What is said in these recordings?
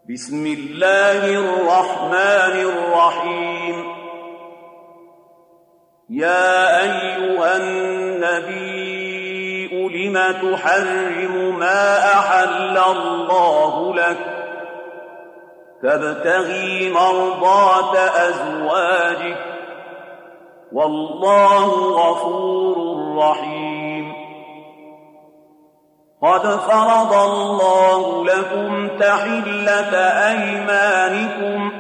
بسم الله الرحمن الرحيم. يا أيها النبي لم تحرم ما أحل الله لك تبتغي مرضات أزواجك والله غفور رحيم. قد فرض الله لكم تحلة أيمانكم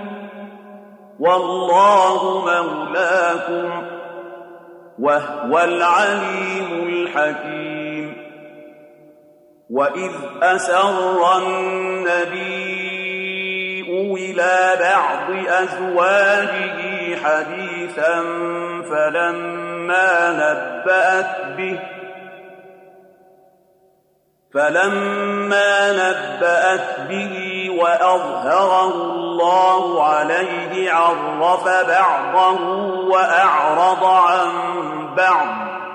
والله مولاكم وهو العليم الحكيم. وإذ أسر النبي إلى بعض أزواجه حديثا فلما نبأت به وأظهره الله عليه عرف بعضه وأعرض عن بعض.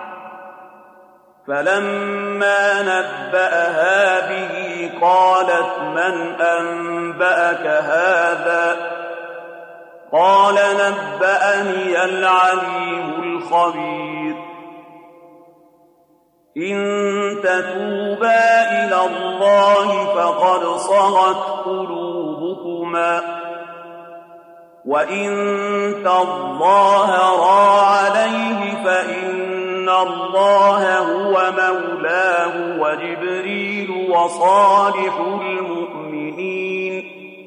فلما نبأها به قالت من أنبأك هذا؟ قال نبأني العليم الخبير. إن تتوبا إلى الله فقد صغت قلوبكما وإن تظاهرا عليه فإن الله هو مولاه وجبريل وصالح المؤمنين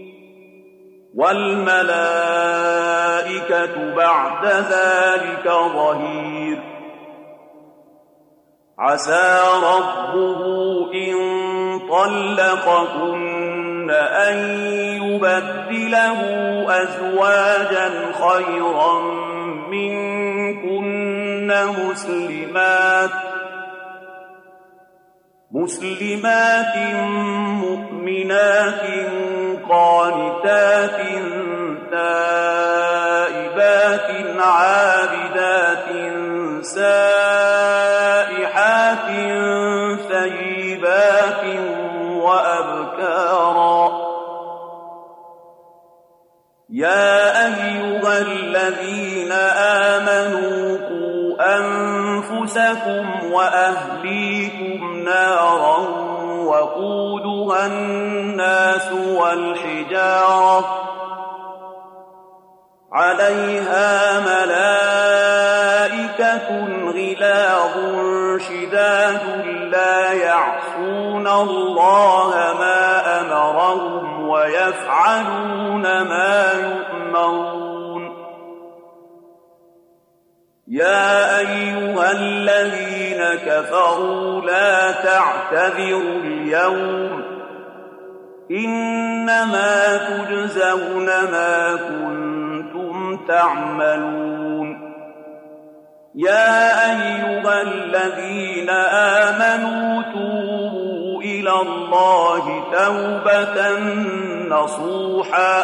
والملائكة بعد ذلك ظهير. عسى ربه إن طلقكن أن يبدله أزواجا خيرا منكن مسلمات مؤمنات قانتات تائبات عابدات سائحات ثيبات وأبكارا. يا أيها الذين آمنوا قوا أنفسكم وأهليكم نارا وقودها الناس والحجارة عليها ملائكة غلاظ شداد لا يعصون الله ما أمرهم ويفعلون ما يؤمرون. يا أيها الذين كفروا لا تعتذروا اليوم إنما تجزون ما كنتم تعملون. يا أيها الذين آمنوا توبوا إلى الله توبة نصوحا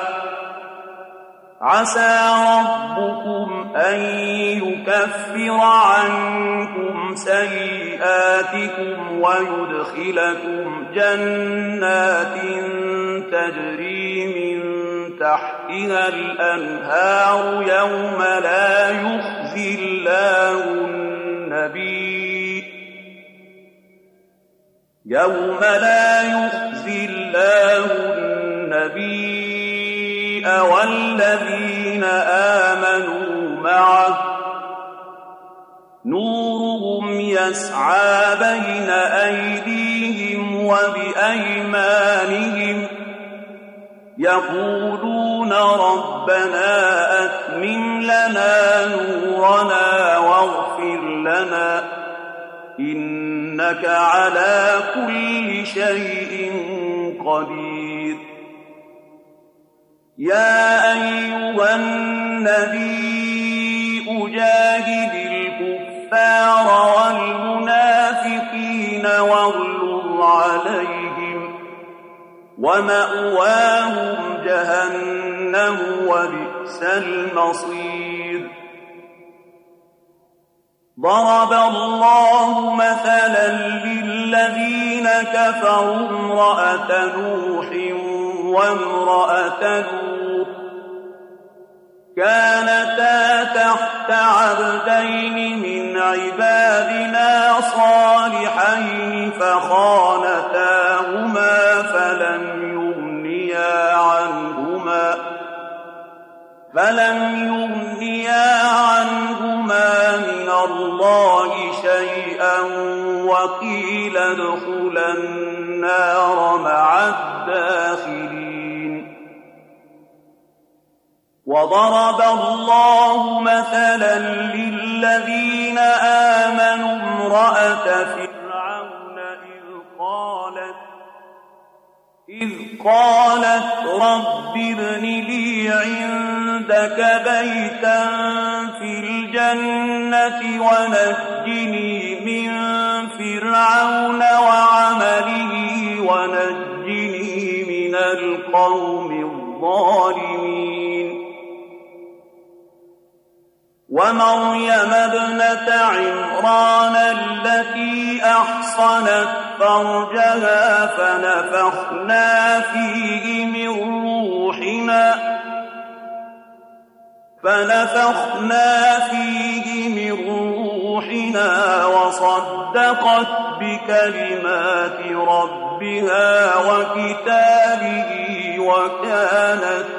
عسى ربكم أن يكفر عنكم سيئاتكم ويدخلكم جنات تجري من تحتها الأنهار يوم لا يخزي الله النبي والذين آمنوا معه نورهم يسعى بين أيديهم وبأيمانهم يقولون ربنا أتمم لنا نورنا واغفر لنا إنك على كل شيء قدير. يا أيها النبي جاهد الكفار والمنافقين واغلظ عليهم ومأواهم جهنم وبئس المصير. ضرب الله مثلا للذين كفروا امرأة نوح وامرأة لوط كانتا تحت عبدين من عبادنا صالحين فخانتاهما فلم يغنيا عنهما من الله شيئا وقيل ادخلا النار مع الداخلين. وضرب الله مثلا للذين آمنوا امرأة فرعون إذ قالت رب ابن لي عندك بيتا في الجنة ونجني من فرعون وعمله ونجني من القوم الظالمين. ومريم ابنة عمران التي أحصنت فرجها فنفخنا فيه من روحنا وصدقت بكلمات ربها وكتابه وكانت